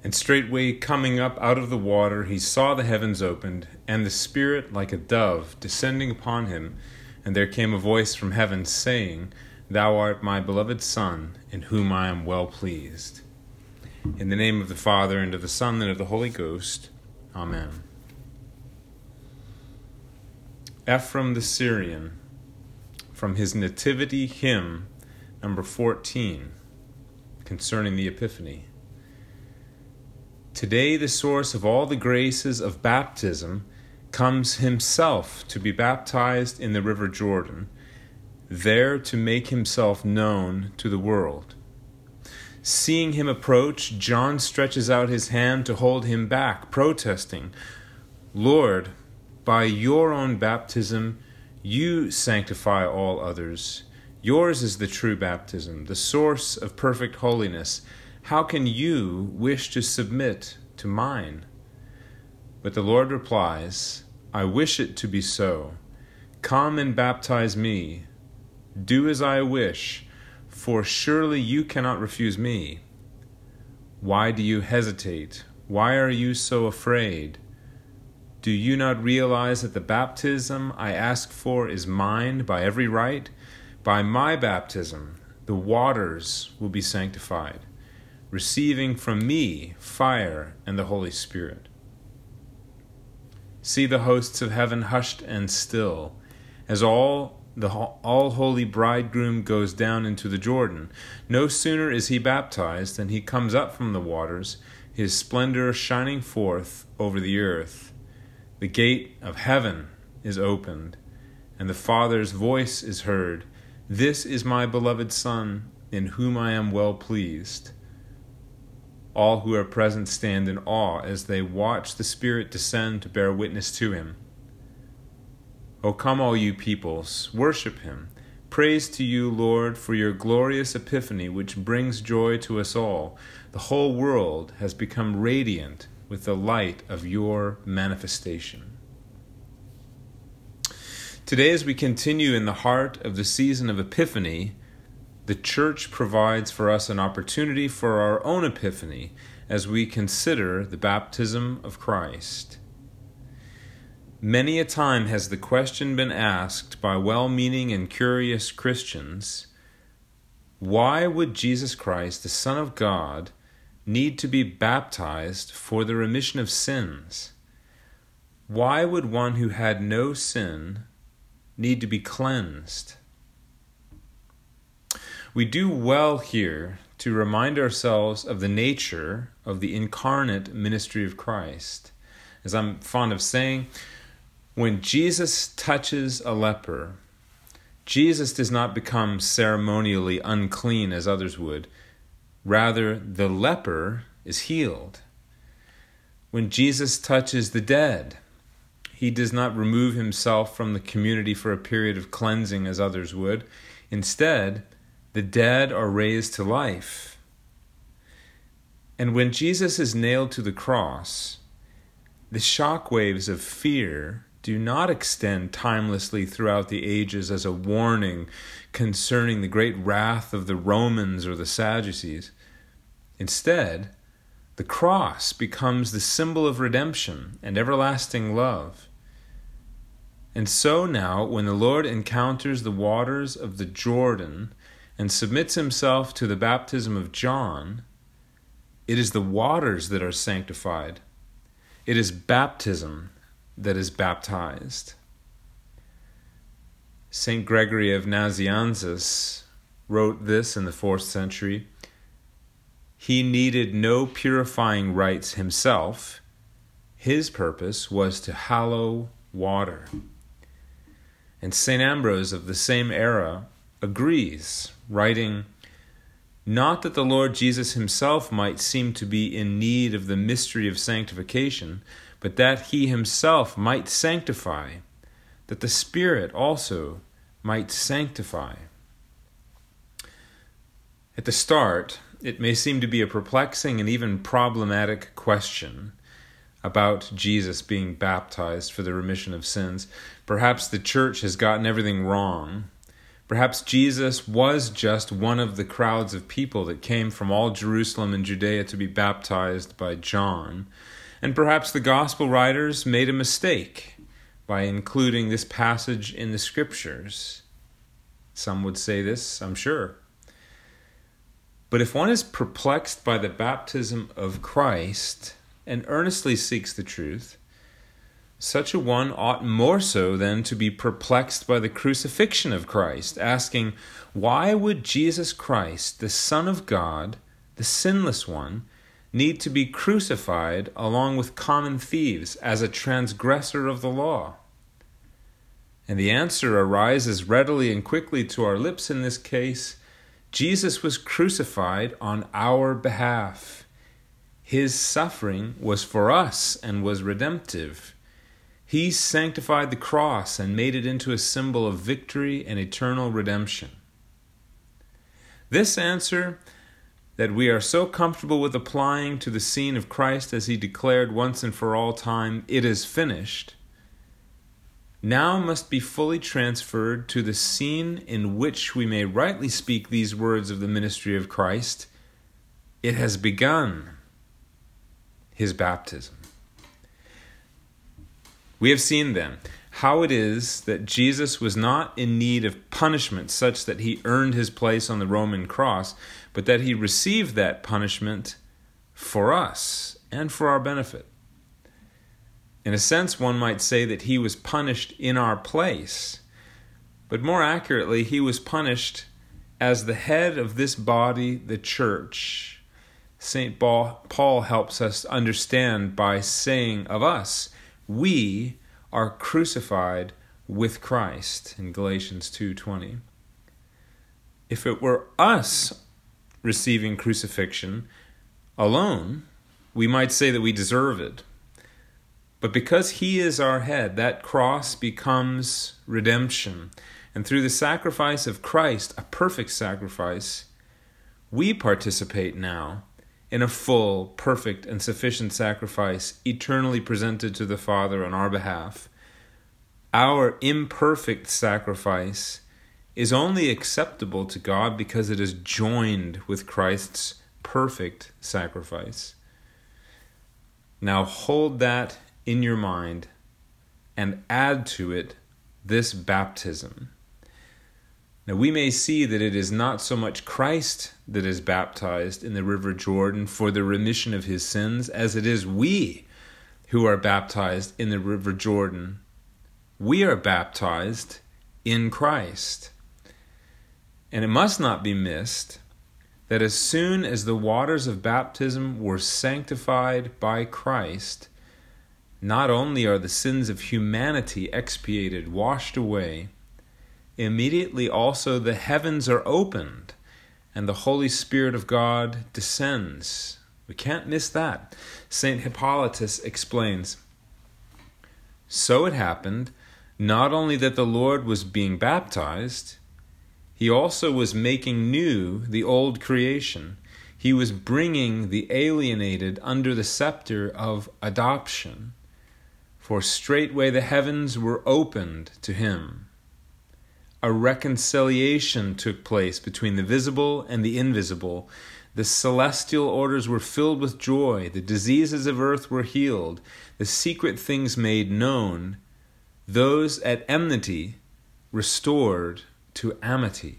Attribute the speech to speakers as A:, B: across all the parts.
A: And straightway coming up out of the water, he saw the heavens opened, and the Spirit like a dove descending upon him. And there came a voice from heaven, saying, Thou art my beloved Son, in whom I am well pleased. In the name of the Father, and of the Son, and of the Holy Ghost. Amen. Ephraim the Syrian, from his Nativity hymn, number 14, concerning the Epiphany. Today the source of all the graces of baptism comes himself to be baptized in the river Jordan, there to make himself known to the world. Seeing him approach, John stretches out his hand to hold him back, protesting, Lord, by your own baptism, you sanctify all others. Yours is the true baptism, the source of perfect holiness. How can you wish to submit to mine? But the Lord replies, I wish it to be so. Come and baptize me. Do as I wish, for surely you cannot refuse me. Why do you hesitate? Why are you so afraid? Do you not realize that the baptism I ask for is mine by every right? By my baptism, the waters will be sanctified, receiving from me fire and the Holy Spirit. See the hosts of heaven hushed and still, as the all-holy bridegroom goes down into the Jordan. No sooner is he baptized than he comes up from the waters, his splendor shining forth over the earth. The gate of heaven is opened, and the Father's voice is heard. This is my beloved Son, in whom I am well pleased. All who are present stand in awe as they watch the Spirit descend to bear witness to him. O come, all you peoples, worship him. Praise to you, Lord, for your glorious epiphany, which brings joy to us all. The whole world has become radiant with the light of your manifestation. Today, as we continue in the heart of the season of Epiphany, the Church provides for us an opportunity for our own epiphany as we consider the baptism of Christ. Many a time has the question been asked by well-meaning and curious Christians, why would Jesus Christ, the Son of God, need to be baptized for the remission of sins? Why would one who had no sin need to be cleansed? We do well here to remind ourselves of the nature of the incarnate ministry of Christ. As I'm fond of saying, when Jesus touches a leper, Jesus does not become ceremonially unclean as others would. Rather, the leper is healed. When Jesus touches the dead, he does not remove himself from the community for a period of cleansing as others would. Instead, the dead are raised to life. And when Jesus is nailed to the cross, the shock waves of fear do not extend timelessly throughout the ages as a warning concerning the great wrath of the Romans or the Sadducees. Instead, the cross becomes the symbol of redemption and everlasting love. And so now, when the Lord encounters the waters of the Jordan and submits himself to the baptism of John, it is the waters that are sanctified. It is baptism that is baptized. St. Gregory of Nazianzus wrote this in the 4th century. He needed no purifying rites himself. His purpose was to hallow water. And St. Ambrose of the same era agrees, writing, not that the Lord Jesus himself might seem to be in need of the mystery of sanctification, but that he himself might sanctify, that the Spirit also might sanctify. At the start, it may seem to be a perplexing and even problematic question about Jesus being baptized for the remission of sins. Perhaps the church has gotten everything wrong. Perhaps Jesus was just one of the crowds of people that came from all Jerusalem and Judea to be baptized by John. And perhaps the gospel writers made a mistake by including this passage in the scriptures. Some would say this, I'm sure. But if one is perplexed by the baptism of Christ and earnestly seeks the truth, such a one ought more so than to be perplexed by the crucifixion of Christ, asking, why would Jesus Christ, the Son of God, the sinless one, need to be crucified along with common thieves as a transgressor of the law? And the answer arises readily and quickly to our lips in this case. Jesus was crucified on our behalf. His suffering was for us and was redemptive. He sanctified the cross and made it into a symbol of victory and eternal redemption. This answer that we are so comfortable with applying to the scene of Christ as he declared once and for all time, "It is finished," now must be fully transferred to the scene in which we may rightly speak these words of the ministry of Christ: "It has begun," his baptism. We have seen then how it is that Jesus was not in need of punishment such that he earned his place on the Roman cross, but that he received that punishment for us and for our benefit. In a sense, one might say that he was punished in our place, but more accurately, he was punished as the head of this body, the church. St. Paul helps us understand by saying of us, we are crucified with Christ in Galatians 2:20. If it were us receiving crucifixion alone, we might say that we deserve it. But because he is our head, that cross becomes redemption. And through the sacrifice of Christ, a perfect sacrifice, we participate now in a full, perfect, and sufficient sacrifice eternally presented to the Father on our behalf. Our imperfect sacrifice is only acceptable to God because it is joined with Christ's perfect sacrifice. Now hold that in your mind and add to it this baptism. Now we may see that it is not so much Christ that is baptized in the river Jordan for the remission of his sins as it is we who are baptized in the river Jordan. We are baptized in Christ. And it must not be missed that as soon as the waters of baptism were sanctified by Christ, not only are the sins of humanity expiated, washed away, immediately also the heavens are opened and the Holy Spirit of God descends. We can't miss that. St. Hippolytus explains, "So it happened, not only that the Lord was being baptized, he also was making new the old creation. He was bringing the alienated under the scepter of adoption. For straightway the heavens were opened to him. A reconciliation took place between the visible and the invisible. The celestial orders were filled with joy. The diseases of earth were healed. The secret things made known. Those at enmity restored to amity."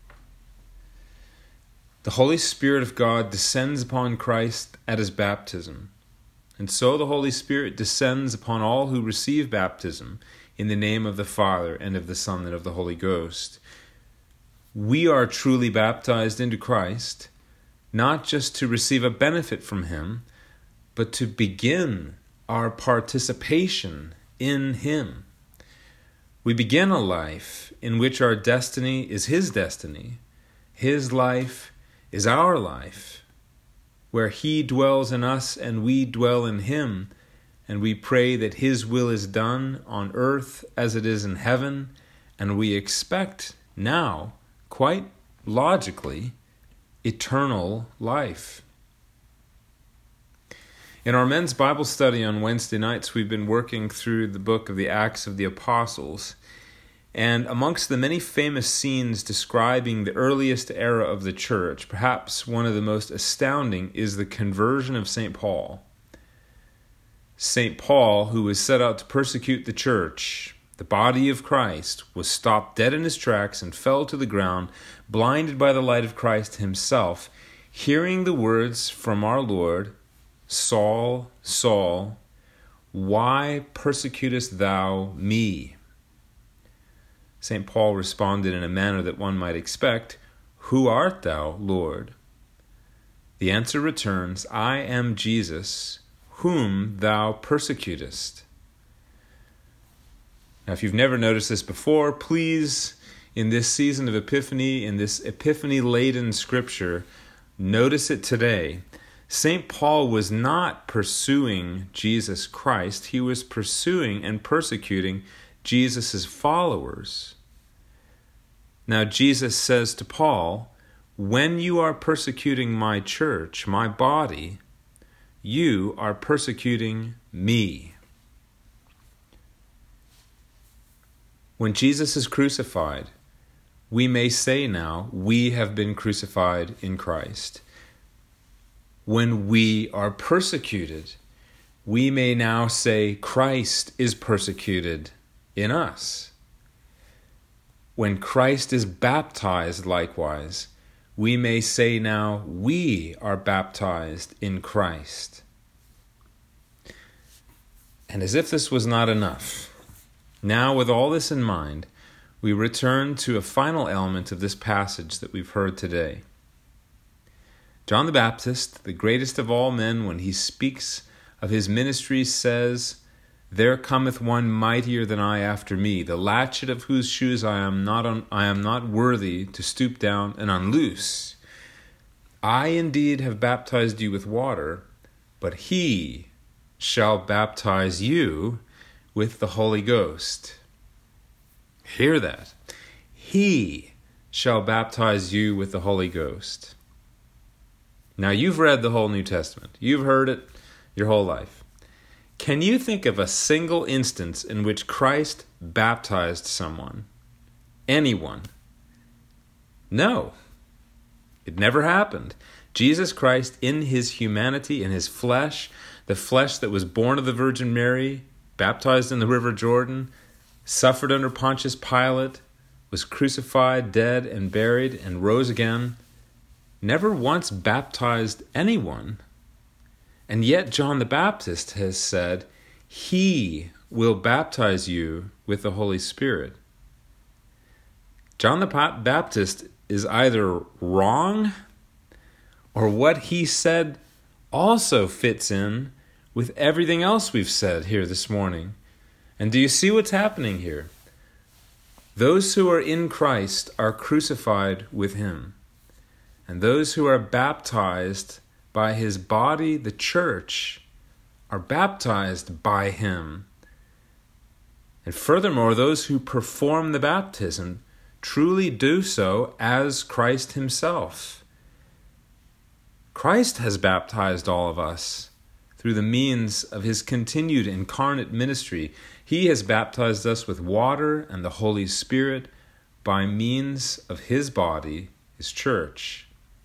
A: The Holy Spirit of God descends upon Christ at his baptism. And so the Holy Spirit descends upon all who receive baptism in the name of the Father and of the Son and of the Holy Ghost. We are truly baptized into Christ, not just to receive a benefit from him, but to begin our participation in him. We begin a life in which our destiny is his destiny. His life is our life, where he dwells in us and we dwell in him, and we pray that his will is done on earth as it is in heaven, and we expect now, quite logically, eternal life. In our men's Bible study on Wednesday nights, we've been working through the book of the Acts of the Apostles, And amongst the many famous scenes describing the earliest era of the church, perhaps one of the most astounding is the conversion of St. Paul. St. Paul, who was set out to persecute the church, the body of Christ, was stopped dead in his tracks and fell to the ground, blinded by the light of Christ himself, hearing the words from our Lord, "Saul, Saul, why persecutest thou me?" St. Paul responded in a manner that one might expect, "Who art thou, Lord?" The answer returns, "I am Jesus, whom thou persecutest." Now, if you've never noticed this before, please, in this season of Epiphany, in this Epiphany-laden scripture, notice it today. St. Paul was not pursuing Jesus Christ. He was pursuing and persecuting Jesus' followers. Now, Jesus says to Paul, when you are persecuting my church, my body, you are persecuting me. When Jesus is crucified, we may say now, we have been crucified in Christ. When we are persecuted, we may now say, Christ is persecuted in us. When Christ is baptized, likewise, we may say now, we are baptized in Christ. And as if this was not enough, now with all this in mind, we return to a final element of this passage that we've heard today. John the Baptist, the greatest of all men, when he speaks of his ministry, says, "There cometh one mightier than I after me, the latchet of whose shoes I am not worthy to stoop down and unloose. I indeed have baptized you with water, but he shall baptize you with the Holy Ghost." Hear that. He shall baptize you with the Holy Ghost. Now, you've read the whole New Testament. You've heard it your whole life. Can you think of a single instance in which Christ baptized someone? Anyone? No. It never happened. Jesus Christ, in his humanity, in his flesh, the flesh that was born of the Virgin Mary, baptized in the River Jordan, suffered under Pontius Pilate, was crucified, dead, and buried, and rose again, never once baptized anyone. And yet John the Baptist has said, he will baptize you with the Holy Spirit. John the Baptist is either wrong, or what he said also fits in with everything else we've said here this morning. And do you see what's happening here? Those who are in Christ are crucified with him. And those who are baptized by his body, the church, are baptized by him. And furthermore, those who perform the baptism truly do so as Christ himself. Christ has baptized all of us through the means of his continued incarnate ministry. He has baptized us with water and the Holy Spirit by means of his body, his church.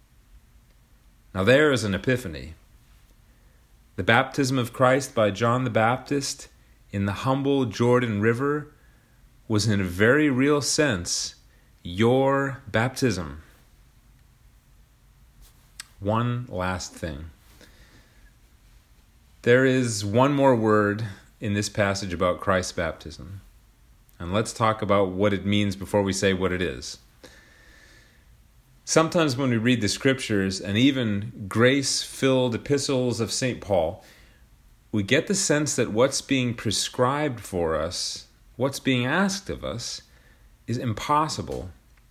A: Now there is an epiphany. The baptism of Christ by John the Baptist in the humble Jordan River was in a very real sense your baptism. One last thing. There is one more word in this passage about Christ's baptism. And let's talk about what it means before we say what it is. Sometimes when we read the scriptures and even grace-filled epistles of St. Paul, we get the sense that what's being prescribed for us, what's being asked of us, is impossible.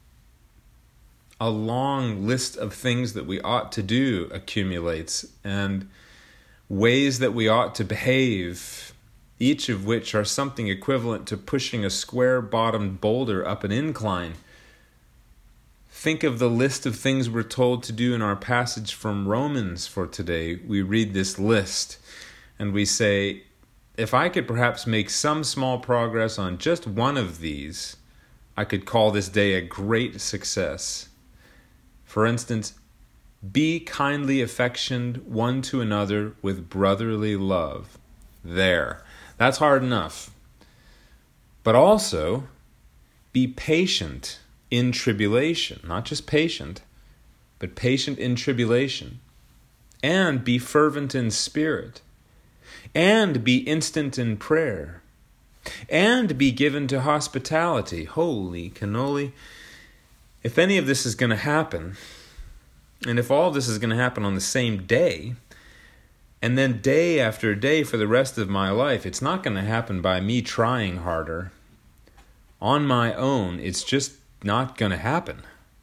A: A long list of things that we ought to do accumulates, and ways that we ought to behave, each of which are something equivalent to pushing a square-bottomed boulder up an incline. Think of the list of things we're told to do in our passage from Romans for today. We read this list and we say, if I could perhaps make some small progress on just one of these, I could call this day a great success. For instance, be kindly affectioned one to another with brotherly love. There. That's hard enough. But also, be patient in tribulation. Not just patient, but patient in tribulation. And be fervent in spirit. And be instant in prayer. And be given to hospitality. Holy cannoli. If any of this is going to happen, and if all this is going to happen on the same day, and then day after day for the rest of my life, it's not going to happen by me trying harder. On my own, it's just not going to happen.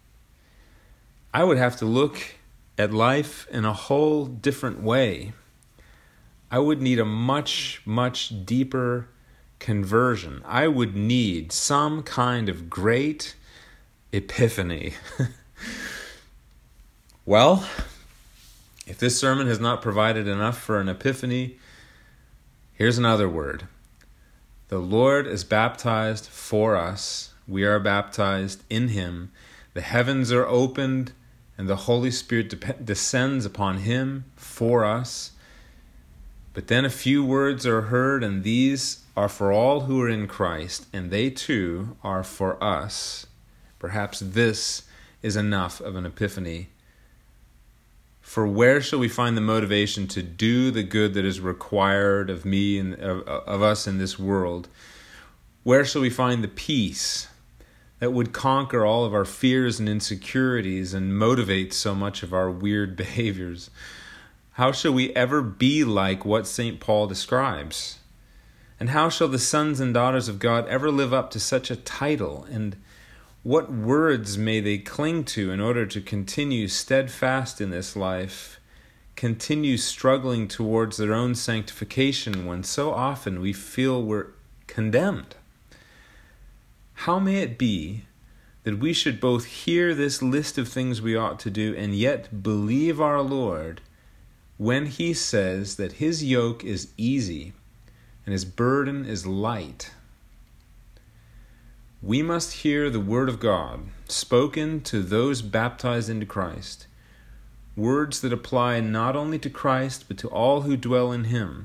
A: I would have to look at life in a whole different way. I would need a much, much deeper conversion. I would need some kind of great epiphany. Well, if this sermon has not provided enough for an epiphany, here's another word. The Lord is baptized for us. We are baptized in Him. The heavens are opened, and the Holy Spirit descends upon Him for us. But then a few words are heard, and these are for all who are in Christ, and they too are for us. Perhaps this is enough of an epiphany. For where shall we find the motivation to do the good that is required of me and of us in this world? Where shall we find the peace that would conquer all of our fears and insecurities and motivate so much of our weird behaviors? How shall we ever be like what St. Paul describes? And how shall the sons and daughters of God ever live up to such a title? And what words may they cling to in order to continue steadfast in this life, continue struggling towards their own sanctification when so often we feel we're condemned? How may it be that we should both hear this list of things we ought to do and yet believe our Lord when He says that His yoke is easy and His burden is light? We must hear the word of God spoken to those baptized into Christ, words that apply not only to Christ but to all who dwell in Him.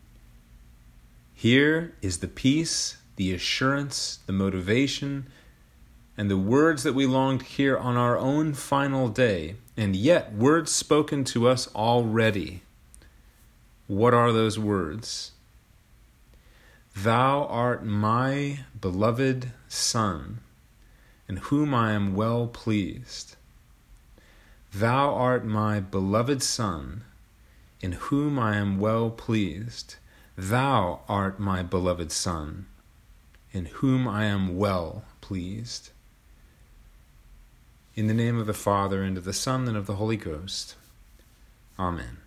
A: Here is the peace, the assurance, the motivation, and the words that we long to hear on our own final day, and yet words spoken to us already. What are those words? Thou art my beloved Son, in whom I am well pleased. Thou art my beloved Son, in whom I am well pleased. Thou art my beloved Son, in whom I am well pleased. In the name of the Father, and of the Son, and of the Holy Ghost. Amen.